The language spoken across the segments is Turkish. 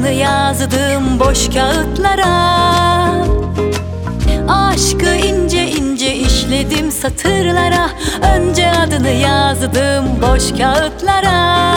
adını yazdım boş kağıtlara. Aşkı ince ince işledim satırlara. Önce adını yazdım boş kağıtlara.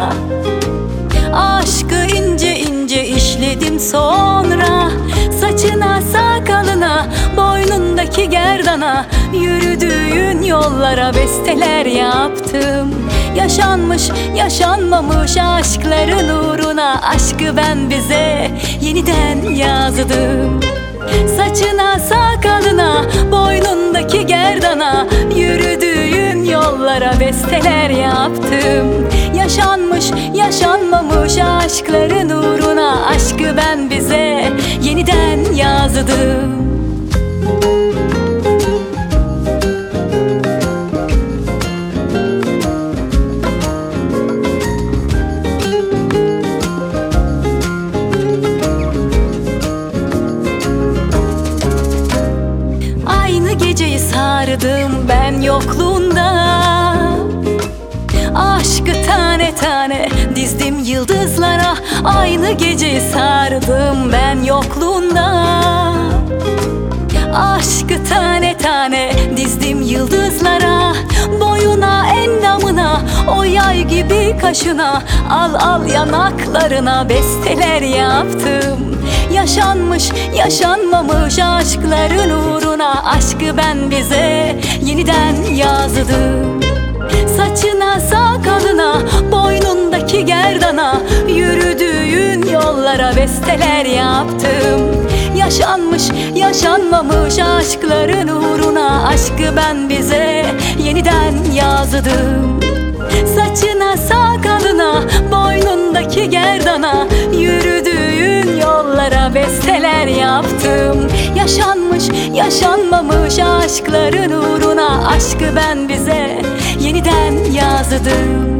Aşkı ince ince işledim sonra saçına, sakalına, boynundaki gerdana, yürüdüğün yollara besteler yaptım. Yaşanmış yaşanmamış aşkların uğruna aşkı ben bize yeniden yazdım. Saçına, sakalına, boynundaki gerdana, yürüdüğün yollara besteler yaptım. Yaşanmış yaşanmamış aşkların uğruna aşkı ben bize yeniden yazdım. Aynı geceyi sardım ben yokluğunda. Aşkı tane tane dizdim yıldızlara. Aynı geceyi sardım ben yokluğunda. Aşkı tane tane dizdim yıldızlara. Boyuna, endamına, o yay gibi kaşına, al al yanaklarına besteler yaptım. Yaşanmış yaşanmamış aşkların uğruna aşkı ben bize yeniden yazdım. Saçına, sakalına, boynundaki gerdana, yürüdüğün yollara besteler yaptım. Yaşanmış yaşanmamış aşkların uğruna aşkı ben bize yeniden yazdım. Saçına, sakalına, boynundaki gerdana, yürüdüğün yollara besteler yaptım. Yaşanmış yaşanmamış aşkların uğruna aşkı ben bize yeniden yazdım.